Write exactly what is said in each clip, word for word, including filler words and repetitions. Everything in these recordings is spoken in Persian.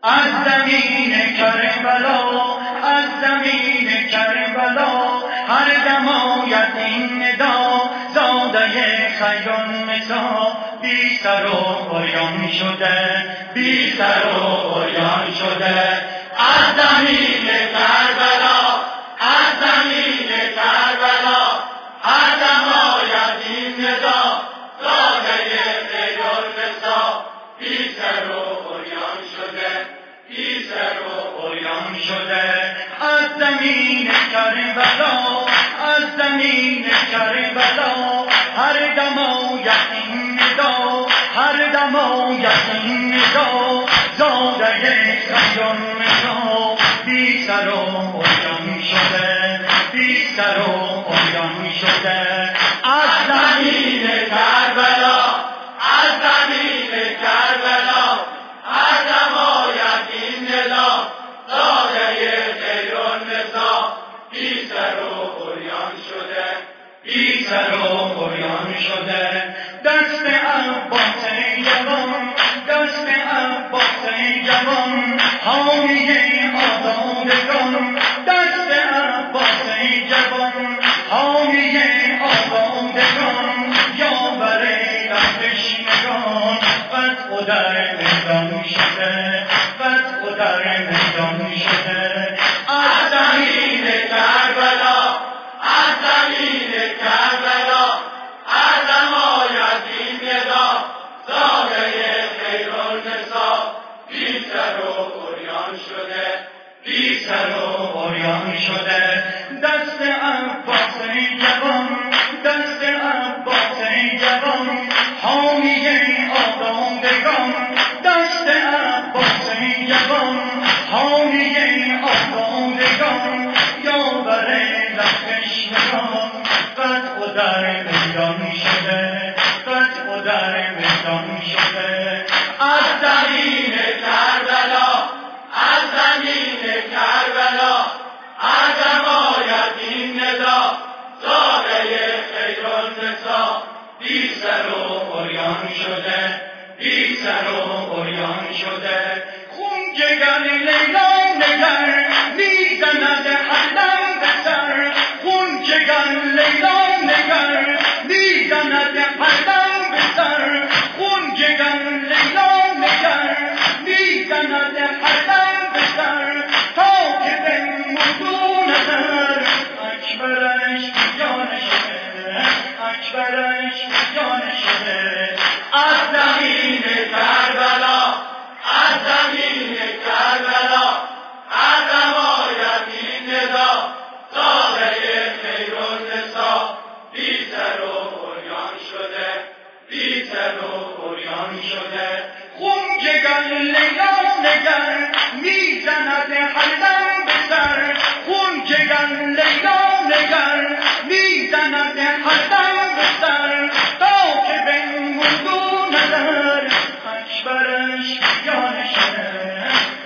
از زمین کربلا، از زمین کربلا هر دم آید این ندا، زاده خیران نسا بی سر و عریان شده، بی سر و عریان شده. از زمین کربلا، از زمین کربلا هر دم آید این ندا، زاده خیران نسا بی سر و عریان شده، بی سر و عریان شده. از زمین کربلا، از زمین کربلا هر دم آید این ندا، هر دم آید این ندا، زاده خیران نسا بی سر و عریان شده، بی سر و عریان شده. از زمین کربلا، از زمین کربلا هر دم آید این ندا، زاده خیران نسا بی سر و عریان شده، بی سر و عریان شده. دست عباس جوان، دست عباس جوان حامی آزادگان، دست عباس جوان حامی آزادگان، یاور تشنگان فتح در میدان شده، فتح در میدان شده. از زمین کربلا، از زمین کربلا هر دم آید این ندا، زاده خیران نسا بی سر و عریان شده، بی سر و عریان شده. دست عباس جوان، دست عباس جوان حامی آزادگان، دست عباس جوان حامی آزادگان، یاور تشنگان فتح در میدان شده، فتح در میدان شده. از زمین کربلا، از زمین کربلا هر دم آید این ندا، زاده خیران نسا بی سر و عریان شده، بی سر و عریان شده. خون جگر لیلا نگر میزند هر دم به سر، خون جگر لیلا نگر میزند هر دم به سر، خون جگر لیلا نگر میزند هر دم به سر، تا که بنمود نظر اکبرش جان شده، اکبرش جان شده. از زمین کربلا، از زمین کربلا هر دم آید این ندا، زاده خیران نسا بی سر و عریان شده، بی سر و عریان شده. خون جگر لیلا نگر میزند هر دم به سر، خون جگر لیلا نگر میزند هر دم به سر، تا که بنمود نظر اکبرش جان شده،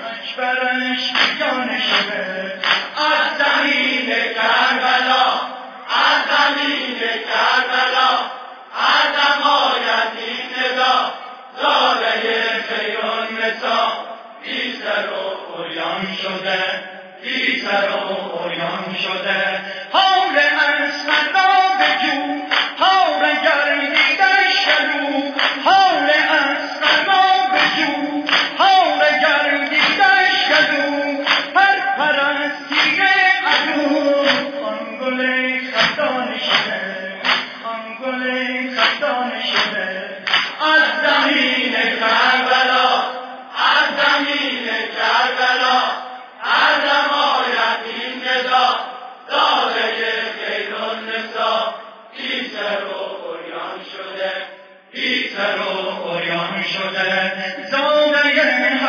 اکبرش جان شده. از زمین کربلا، از زمین کربلا هر دم آید این ندا، زاده خیران نسا بی سر و عریان شده، بی سر و عریان شده. حال اسمر را بجو، حال گردیدش گلو، حال اسمر را بجو، حال گردیدش گلو، پر پر از تیر عدو، آن گل خندان شده، آن گل خندان شده. از زمین کربلا، از زمین کربلا هر دم آید این ندا، زاده خیران نسا بی سر و عریان شده، بی سر و عریان شده. زاده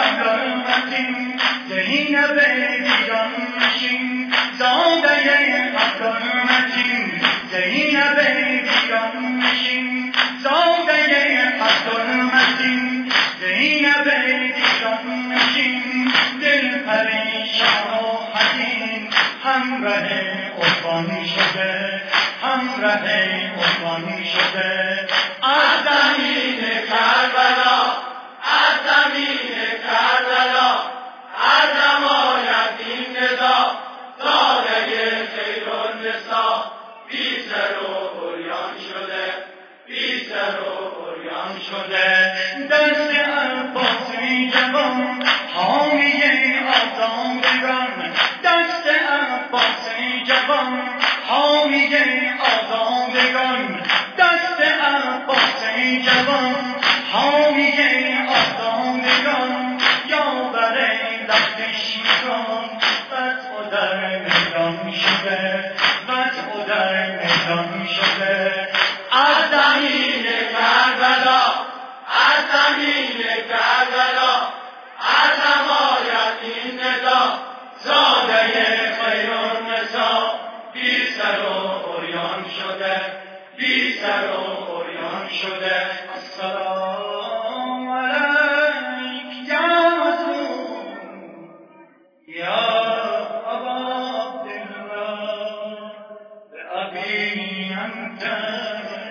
حضرت زینب ویران نشین، زاده حضرت زینب ویران نشین، زاده حضرت زینب ویران نشین. دل پریشان و حزین همراه عرفان شده، همراه عرفان شده. از زمین کربلا، از زمین کربلا دست عباسی جوان حامی آزادگان، دست عباسی جوان حامی آزادگان، دست عباسی جوان حامی آزادگان. یاور لختش میکن فتح در میدان شده، فتح در میدان شده. از زمین کربلا، از زمین کربلا، از حمایت این ندا، زاده خیرالنسا بی سر و عریان شده، بی سر و عریان شده. السلام علیک یا رسول یا ابا عبدالله، به ابی انت